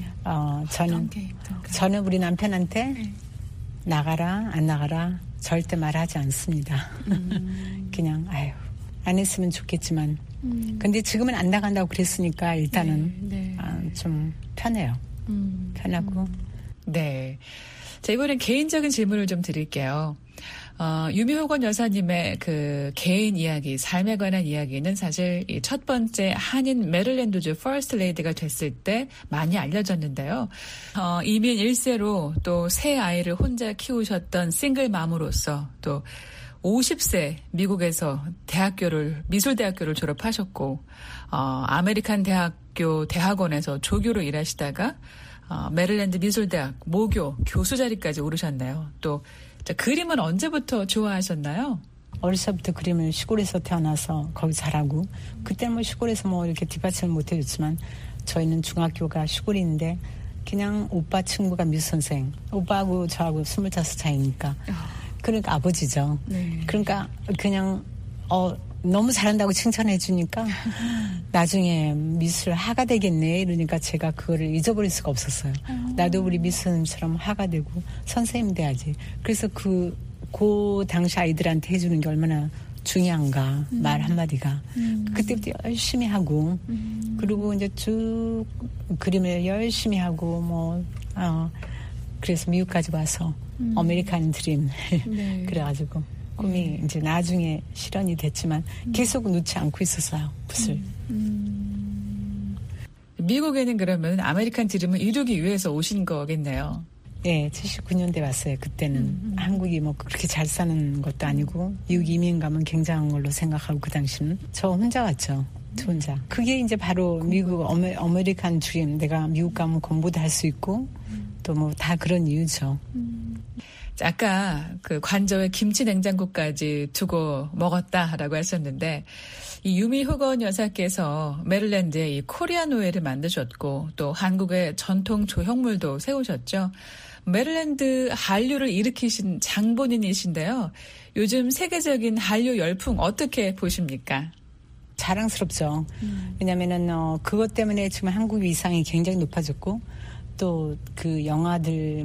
저는 우리 남편한테 나가라 안 나가라 절대 말하지 않습니다. 그냥 아유 안 했으면 좋겠지만, 근데 지금은 안 나간다고 그랬으니까 일단은 좀 편해요. 편하고. 네. 자, 이번엔 개인적인 질문을 좀 드릴게요. 유미호건 여사님의 그 개인 이야기, 삶에 관한 이야기는 사실 이 첫 번째 한인 메릴랜드주 퍼스트 레이디가 됐을 때 많이 알려졌는데요. 이민 1세로 또 세 아이를 혼자 키우셨던 싱글맘으로서 또 50세 미국에서 미술대학교를 졸업하셨고, 아메리칸 대학원에서 조교로 일하시다가 메릴랜드 미술대학 모교 교수 자리까지 오르셨네요. 또 그림은 언제부터 좋아하셨나요? 어렸을 때부터 그림을 시골에서 태어나서 거기 자라고, 그때는 뭐 시골에서 뭐 이렇게 뒷받침을 못 해줬지만 저희는 중학교가 시골인데 그냥 오빠 친구가 미술 선생, 오빠하고 저하고 25차이니까 그러니까 아버지죠. 네. 그러니까 그냥 너무 잘한다고 칭찬해 주니까 나중에 미술 하가 되겠네 이러니까 제가 그거를 잊어버릴 수가 없었어요. 나도 우리 미술 선생님처럼 하가 되고 선생님 돼야지. 그래서 그 당시 아이들한테 해주는 게 얼마나 중요한가, 말 한마디가. 그때부터 열심히 하고, 그리고 이제 쭉 그림을 열심히 하고 그래서 미국까지 와서 아메리칸 드림 그래가지고 꿈이 이제 나중에 실현이 됐지만 계속 놓지 않고 있었어요, 붓을. 미국에는 그러면 아메리칸 드림을 이루기 위해서 오신 거겠네요. 네, 79년대 왔어요. 그때는 한국이 뭐 그렇게 잘 사는 것도 아니고 미국 이민 가면 굉장한 걸로 생각하고, 그 당시는 저 혼자 왔죠. 저 혼자. 그게 이제 바로 미국 아메리칸 드림, 내가 미국 가면 공부도 할 수 있고 또 뭐 다 그런 이유죠. 아까 그 관저에 김치 냉장고까지 두고 먹었다라고 하셨는데, 이 유미호건 여사께서 메릴랜드에 이 코리안 오일을 만드셨고 또 한국의 전통 조형물도 세우셨죠. 메릴랜드 한류를 일으키신 장본인이신데요. 요즘 세계적인 한류 열풍 어떻게 보십니까? 자랑스럽죠. 왜냐면은 그것 때문에 지금 한국 위상이 굉장히 높아졌고, 또 그 영화들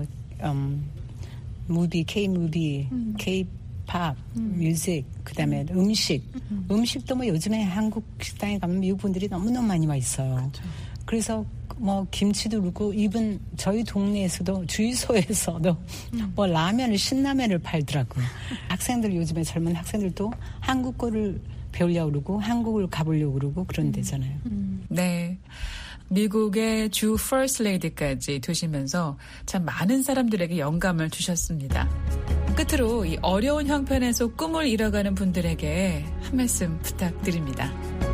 무비, K-무비, K-팝, 뮤직, 그다음에 음식도 뭐 요즘에 한국 식당에 가면 미국 분들이 너무너무 많이 와 있어요. 그렇죠. 그래서 뭐 김치도 그렇고, 이분 저희 동네에서도 주유소에서도 뭐 신라면을 팔더라고요. 학생들, 요즘에 젊은 학생들도 한국 거를 배우려고 그러고 한국을 가보려고 그러고 그런 데잖아요. 네. 미국의 주 퍼스트 레이디까지 되시면서 참 많은 사람들에게 영감을 주셨습니다. 끝으로 이 어려운 형편에서 꿈을 이뤄가는 분들에게 한 말씀 부탁드립니다.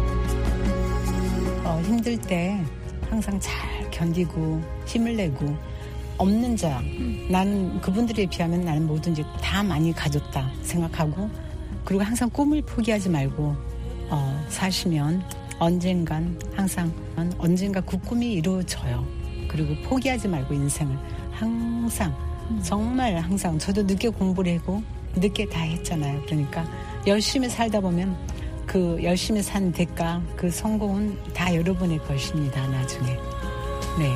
힘들 때 항상 잘 견디고 힘을 내고, 없는 자, 나는 그분들에 비하면 나는 뭐든지 다 많이 가졌다 생각하고, 그리고 항상 꿈을 포기하지 말고 사시면 언젠가 그 꿈이 이루어져요. 그리고 포기하지 말고 인생을 항상, 정말 항상, 저도 늦게 공부를 하고 늦게 다 했잖아요. 그러니까 열심히 살다 보면 그 열심히 산 대가, 그 성공은 다 여러분의 것입니다, 나중에. 네.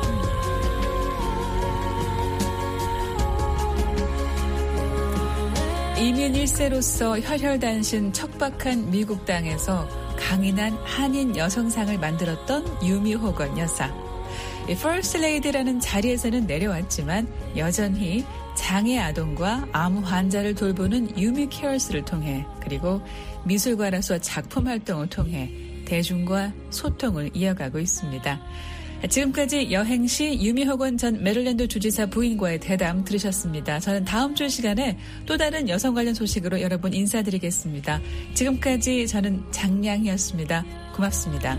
이민 1세로서 혈혈단신 척박한 미국 땅에서 강인한 한인 여성상을 만들었던 유미호건 여사. 퍼스트 레이디라는 자리에서는 내려왔지만 여전히 장애 아동과 암 환자를 돌보는 유미 케어스를 통해, 그리고 미술가로서 작품 활동을 통해 대중과 소통을 이어가고 있습니다. 지금까지 여행시 유미호건 전 메릴랜드 주지사 부인과의 대담 들으셨습니다. 저는 다음 주 시간에 또 다른 여성 관련 소식으로 여러분 인사드리겠습니다. 지금까지 저는 장량이었습니다. 고맙습니다.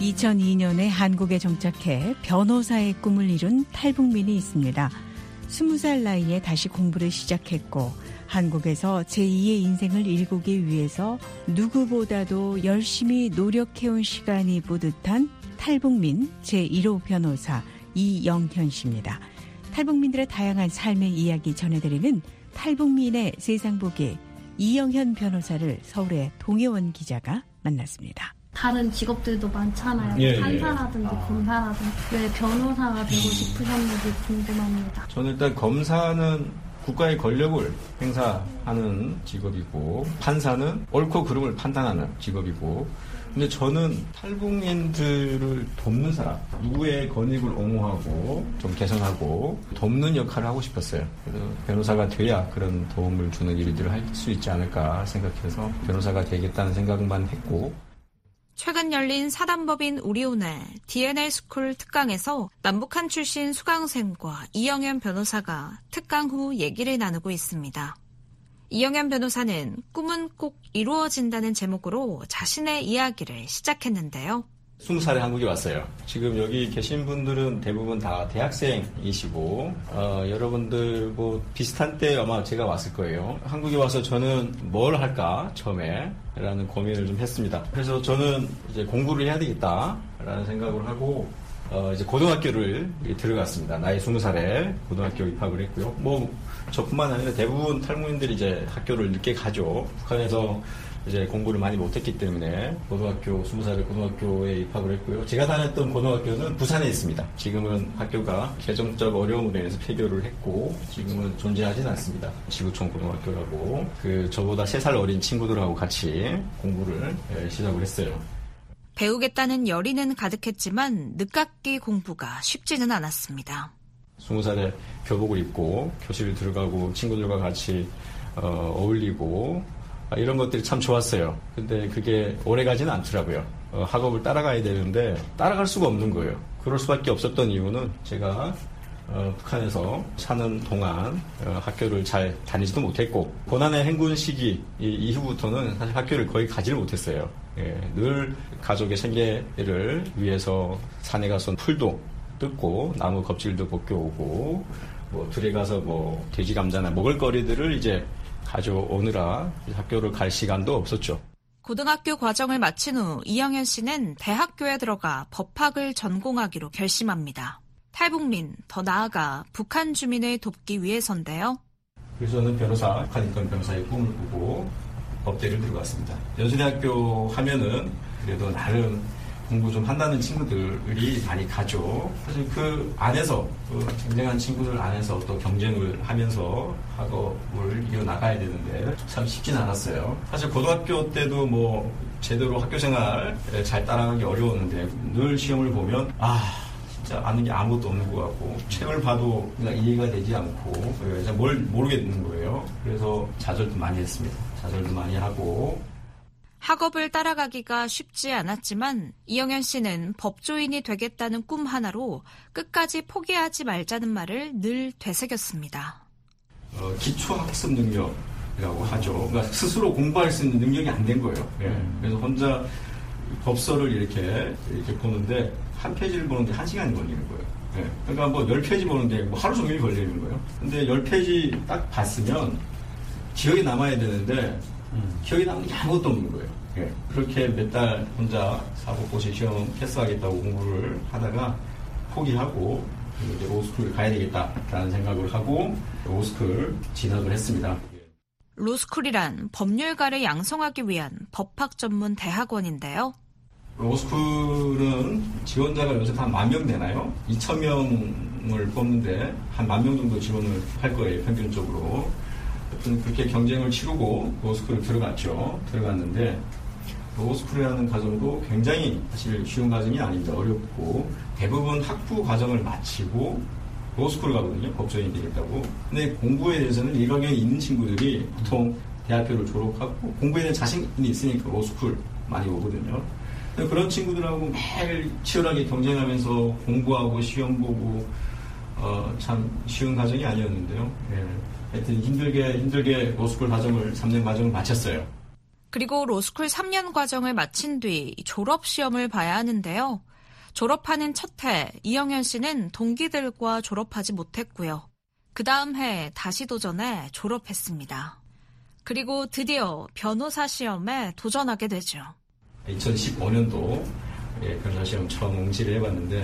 2002년에 한국에 정착해 변호사의 꿈을 이룬 탈북민이 있습니다. 20살 나이에 다시 공부를 시작했고 한국에서 제2의 인생을 일구기 위해서 누구보다도 열심히 노력해온 시간이 뿌듯한 탈북민 제1호 변호사 이영현 씨입니다. 탈북민들의 다양한 삶의 이야기 전해드리는 탈북민의 세상보기 이영현 변호사를 서울의 동해원 기자가 만났습니다. 다른 직업들도 많잖아요. 예, 판사라든지 검사라든지. 왜 변호사가 되고 싶으셨는지 궁금합니다. 저는 일단 검사는 국가의 권력을 행사하는 직업이고 판사는 옳고 그름을 판단하는 직업이고 근데 저는 탈북민들을 돕는 사람, 누구의 권익을 옹호하고 좀 개선하고 돕는 역할을 하고 싶었어요. 그래서 변호사가 돼야 그런 도움을 주는 일들을 할 수 있지 않을까 생각해서 변호사가 되겠다는 생각만 했고 최근 열린 사단법인 우리오늘 DNA 스쿨 특강에서 남북한 출신 수강생과 이영현 변호사가 특강 후 얘기를 나누고 있습니다. 이영현 변호사는 꿈은 꼭 이루어진다는 제목으로 자신의 이야기를 시작했는데요. 20살에 한국에 왔어요. 지금 여기 계신 분들은 대부분 다 대학생이시고 여러분들 뭐 비슷한 때 아마 제가 왔을 거예요. 한국에 와서 저는 뭘 할까 처음에 라는 고민을 좀 했습니다. 그래서 저는 이제 공부를 해야 되겠다라는 생각을 하고 이제 고등학교를 들어갔습니다. 나이 20살에 고등학교 입학을 했고요. 뭐 저뿐만 아니라 대부분 탈북민들이 이제 학교를 늦게 가죠. 북한에서 이제 공부를 많이 못했기 때문에 고등학교 20살에 고등학교에 입학을 했고요. 제가 다녔던 고등학교는 부산에 있습니다. 지금은 학교가 재정적 어려움으로 인해서 폐교를 했고 지금은 존재하진 않습니다. 지구촌 고등학교라고 저보다 3살 어린 친구들하고 같이 공부를 시작을 했어요. 배우겠다는 열의는 가득했지만 늦깎이 공부가 쉽지는 않았습니다. 20살에 교복을 입고 교실을 들어가고 친구들과 같이 어울리고 이런 것들이 참 좋았어요. 근데 그게 오래가지는 않더라고요. 학업을 따라가야 되는데 따라갈 수가 없는 거예요. 그럴 수밖에 없었던 이유는 제가 북한에서 사는 동안 학교를 잘 다니지도 못했고 고난의 행군 시기 이후부터는 사실 학교를 거의 가지를 못했어요. 늘 가족의 생계를 위해서 산에 가서 풀도 뜯고 나무 껍질도 벗겨오고 뭐 들에 가서 뭐 돼지 감자나 먹을거리들을 이제 가져오느라 학교를 갈 시간도 없었죠. 고등학교 과정을 마친 후 이영현 씨는 대학교에 들어가 법학을 전공하기로 결심합니다. 탈북민, 더 나아가 북한 주민을 돕기 위해서인데요. 그래서 저는 북한 인권 변호사의 꿈을 꾸고 법대를 들어갔습니다. 연수대학교 하면은 그래도 나름 공부 좀 한다는 친구들이 많이 가죠. 사실 그 안에서 쟁쟁한 친구들 안에서 또 경쟁을 하면서 학업을 이어나가야 되는데 참 쉽진 않았어요. 사실 고등학교 때도 뭐 제대로 학교생활 잘 따라가기 어려웠는데 늘 시험을 보면 진짜 아는 게 아무것도 없는 것 같고 책을 봐도 그냥 이해가 되지 않고 뭘 모르겠는 거예요. 그래서 좌절도 많이 했습니다. 좌절도 많이 하고 학업을 따라가기가 쉽지 않았지만 이영현 씨는 법조인이 되겠다는 꿈 하나로 끝까지 포기하지 말자는 말을 늘 되새겼습니다. 기초학습 능력이라고 하죠. 그러니까 스스로 공부할 수 있는 능력이 안 된 거예요. 그래서 혼자 법서를 이렇게 보는데 한 페이지를 보는데 1시간이 걸리는 거예요. 그러니까 뭐 10페이지 보는데 뭐 하루 종일 걸리는 거예요. 근데 10페이지 딱 봤으면 기억에 남아야 되는데 기억에 남는 게 아무것도 없는 거예요. 그렇게 몇 달 혼자 사법고시 시험 패스하겠다고 공부를 하다가 포기하고 이제 로스쿨을 가야 되겠다라는 생각을 하고 로스쿨 진학을 했습니다. 로스쿨이란 법률가를 양성하기 위한 법학 전문 대학원인데요. 로스쿨은 지원자가 요새 한 10,000명 되나요? 2,000명을 뽑는데 한 10,000명 정도 지원을 할 거예요, 평균적으로. 그렇게 경쟁을 치르고 로스쿨을 들어갔는데 로스쿨이라는 과정도 굉장히 사실 쉬운 과정이 아닙니다. 어렵고 대부분 학부 과정을 마치고 로스쿨을 가거든요. 법조인이 되겠다고. 근데 공부에 대해서는 일각에 있는 친구들이 보통 대학교를 졸업하고 공부에 대한 자신이 있으니까 로스쿨 많이 오거든요. 그런 친구들하고 매일 치열하게 경쟁하면서 공부하고 시험 보고 참 쉬운 과정이 아니었는데요. 하여튼 힘들게 로스쿨 과정을 3년 과정을 마쳤어요. 그리고 로스쿨 3년 과정을 마친 뒤 졸업시험을 봐야 하는데요. 졸업하는 첫 해 이영현 씨는 동기들과 졸업하지 못했고요. 그 다음 해 다시 도전해 졸업했습니다. 그리고 드디어 변호사 시험에 도전하게 되죠. 2015년도 변호사 시험 처음 응시를 해봤는데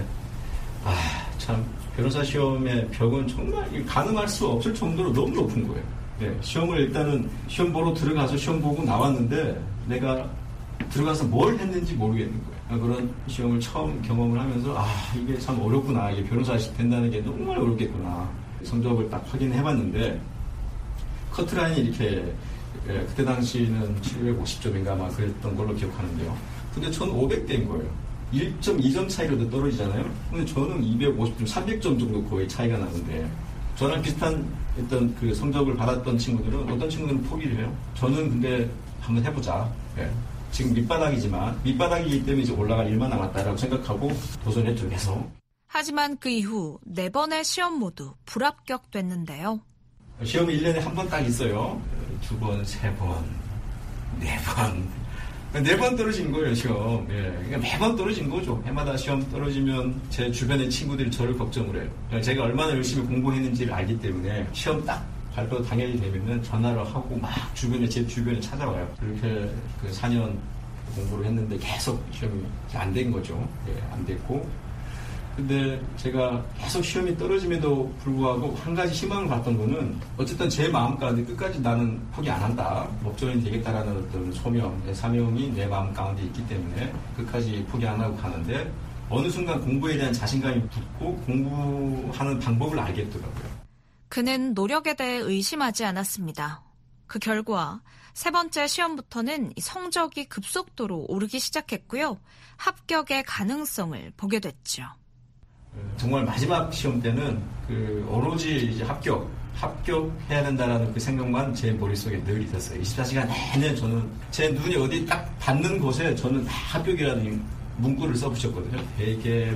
참 변호사 시험의 벽은 정말 가늠할 수 없을 정도로 너무 높은 거예요. 시험을 일단은 시험 보러 들어가서 시험 보고 나왔는데 내가 들어가서 뭘 했는지 모르겠는 거예요. 그런 시험을 처음 경험을 하면서 이게 참 어렵구나. 이게 변호사 된다는 게 정말 어렵겠구나. 성적을 딱 확인해봤는데 커트라인이 이렇게 그때 당시는 750점인가 아마 그랬던 걸로 기억하는데요. 근데 전 500대인 거예요. 1.2점 차이로도 떨어지잖아요. 근데 저는 250점, 300점 정도 거의 차이가 나는데 저랑 비슷한 어떤 그 성적을 받았던 친구들은 어떤 친구들은 포기를 해요. 저는 근데 한번 해보자. 지금 밑바닥이기 때문에 이제 올라갈 일만 남았다라고 생각하고 도전했죠, 계속. 하지만 그 이후 4번의 시험 모두 불합격됐는데요. 시험이 1년에 한 번 딱 있어요. 2번, 3번, 4번. 4번 떨어진 거예요, 시험. 그러니까 매번 떨어진 거죠. 해마다 시험 떨어지면 제 주변의 친구들이 저를 걱정을 해요. 그러니까 제가 얼마나 열심히 공부했는지를 알기 때문에 시험 딱 발표 당일이 되면은 전화를 하고 막 제 주변에 찾아와요. 그렇게 그 4년 공부를 했는데 계속 시험이 안 된 거죠. 안 됐고. 근데 제가 계속 시험이 떨어짐에도 불구하고 한 가지 희망을 봤던 거는 어쨌든 제 마음 가운데 끝까지 나는 포기 안 한다. 법조인이 되겠다라는 어떤 소명, 사명이 내 마음 가운데 있기 때문에 끝까지 포기 안 하고 가는데 어느 순간 공부에 대한 자신감이 붙고 공부하는 방법을 알겠더라고요. 그는 노력에 대해 의심하지 않았습니다. 그 결과 3번째 시험부터는 성적이 급속도로 오르기 시작했고요. 합격의 가능성을 보게 됐죠. 정말 마지막 시험 때는 오로지 이제 합격해야 된다라는 그 생각만 제 머릿속에 늘 있었어요. 24시간 내내 저는 제 눈이 어디 딱 닿는 곳에 저는 다 합격이라는 문구를 써붙였거든요. 베개,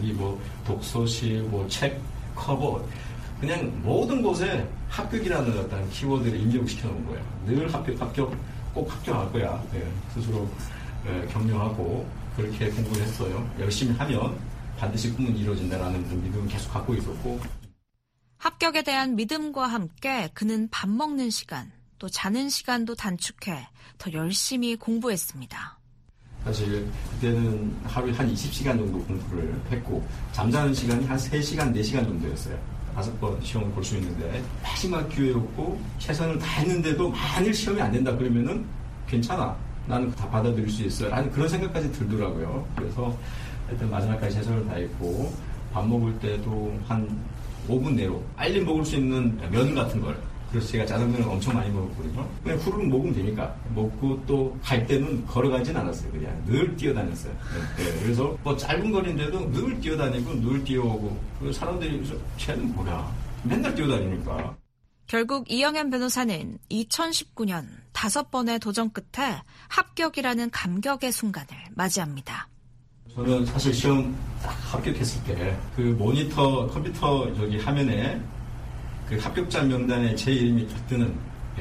독서실, 책, 커버. 그냥 모든 곳에 합격이라는 어떤 키워드를 입력시켜 놓은 거예요. 늘 합격, 꼭 합격할 거야. 스스로 격려하고 그렇게 공부를 했어요. 열심히 하면 반드시 꿈은 이루어진다라는 믿음을 계속 갖고 있었고. 합격에 대한 믿음과 함께 그는 밥 먹는 시간, 또 자는 시간도 단축해 더 열심히 공부했습니다. 사실 그때는 하루에 한 20시간 정도 공부를 했고 잠자는 시간이 한 3시간, 4시간 정도였어요. 5번 시험을 볼 수 있는데 마지막 기회였고 최선을 다했는데도 만일 시험이 안 된다 그러면은 괜찮아. 나는 다 받아들일 수 있어. 라는 그런 생각까지 들더라고요. 그래서 하여튼 마지막까지 최선을 다했고 밥 먹을 때도 한 5분 내로 빨리 먹을 수 있는 면 같은 걸. 그래서 제가 짜장면을 엄청 많이 먹었거든요. 그냥 후루룩 먹으면 되니까. 먹고 또 갈 때는 걸어가진 않았어요. 그냥 늘 뛰어다녔어요. 그래서 짧은 거리인데도 늘 뛰어다니고 늘 뛰어오고 사람들이 쟤는 뭐야. 맨날 뛰어다니니까. 결국 이영현 변호사는 2019년 5번의 도전 끝에 합격이라는 감격의 순간을 맞이합니다. 저는 사실 시험 딱 합격했을 때 그 모니터 컴퓨터 화면에 그 합격자 명단에 제 이름이 딱 뜨는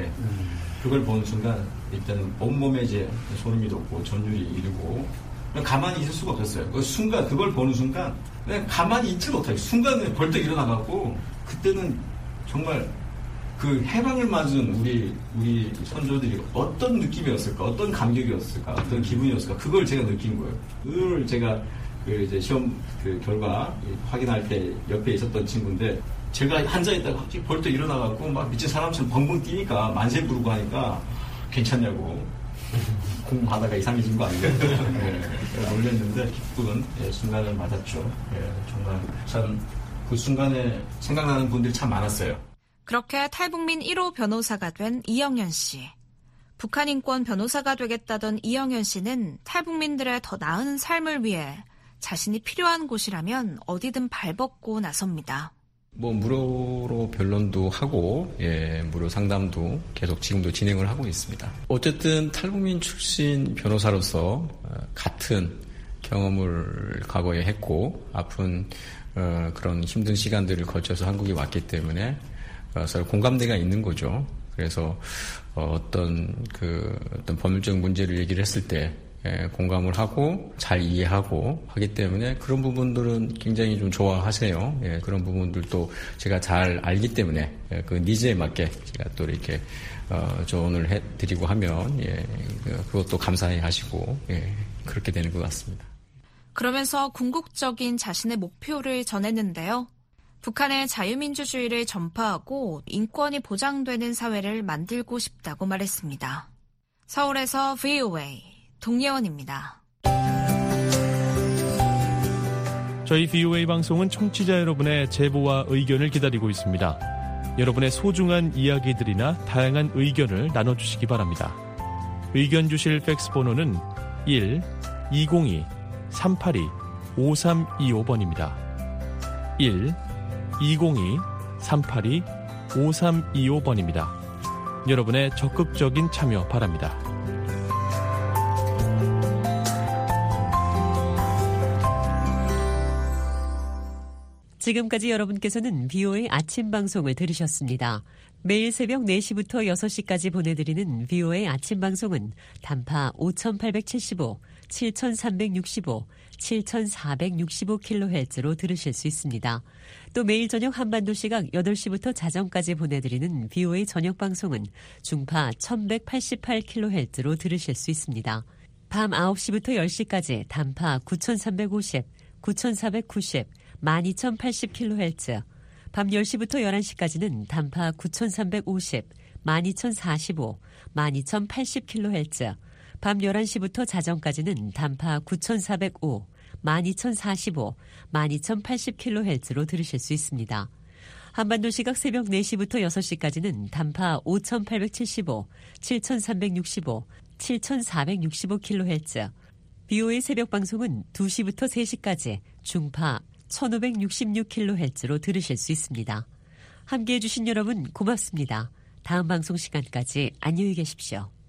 그걸 보는 순간 일단은 온몸에 이제 소름이 돋고 전율이 이르고 가만히 있을 수가 없었어요. 그 순간 그걸 보는 순간 그냥 가만히 있지 못해요. 순간에 벌떡 일어나갖고 그때는 정말 그 해방을 맞은 우리 선조들이 어떤 느낌이었을까, 어떤 감격이었을까, 어떤 기분이었을까, 그걸 제가 느낀 거예요. 늘 제가 이제 시험 결과 확인할 때 옆에 있었던 친구인데, 제가 앉아있다가 갑자기 벌떡 일어나갖고 막 미친 사람처럼 벙벙 뛰니까 만세 부르고 하니까 괜찮냐고. 공부하다가 이상해진 거 아니에요? 놀랬는데 기쁜 순간을 맞았죠. 정말 참 그 순간에 생각나는 분들이 참 많았어요. 그렇게 탈북민 1호 변호사가 된 이영현 씨. 북한 인권 변호사가 되겠다던 이영현 씨는 탈북민들의 더 나은 삶을 위해 자신이 필요한 곳이라면 어디든 발벗고 나섭니다. 무료로 변론도 하고, 무료 상담도 계속 지금도 진행을 하고 있습니다. 어쨌든 탈북민 출신 변호사로서 같은 경험을 과거에 했고, 아픈 그런 힘든 시간들을 거쳐서 한국에 왔기 때문에 서로 공감대가 있는 거죠. 그래서 어떤 법률적 문제를 얘기를 했을 때 공감을 하고 잘 이해하고 하기 때문에 그런 부분들은 굉장히 좀 좋아하세요. 그런 부분들도 제가 잘 알기 때문에 그 니즈에 맞게 제가 또 이렇게 조언을 해드리고 하면 그것도 감사해 하시고 그렇게 되는 것 같습니다. 그러면서 궁극적인 자신의 목표를 전했는데요. 북한의 자유민주주의를 전파하고 인권이 보장되는 사회를 만들고 싶다고 말했습니다. 서울에서 VOA 동예원입니다. 저희 VOA 방송은 청취자 여러분의 제보와 의견을 기다리고 있습니다. 여러분의 소중한 이야기들이나 다양한 의견을 나눠주시기 바랍니다. 의견 주실 팩스 번호는 1-202-382-5325번입니다. 1-202-382-5325번입니다. 여러분의 적극적인 참여 바랍니다. 지금까지 여러분께서는 VOA 아침 방송을 들으셨습니다. 매일 새벽 4시부터 6시까지 보내드리는 VOA 아침 방송은 단파 5875, 7365, 7465kHz로 들으실 수 있습니다. 또 매일 저녁 한반도 시각 8시부터 자정까지 보내드리는 VOA 저녁 방송은 중파 1188kHz로 들으실 수 있습니다. 밤 9시부터 10시까지 단파 9350, 9490, 12080kHz, 밤 10시부터 11시까지는 단파 9350, 12045, 12080kHz, 밤 11시부터 자정까지는 단파 9405, 12045, 12080kHz로 들으실 수 있습니다. 한반도 시각 새벽 4시부터 6시까지는 단파 5875, 7365, 7465kHz, BO의 새벽 방송은 2시부터 3시까지 중파 1566kHz로 들으실 수 있습니다. 함께해 주신 여러분 고맙습니다. 다음 방송 시간까지 안녕히 계십시오.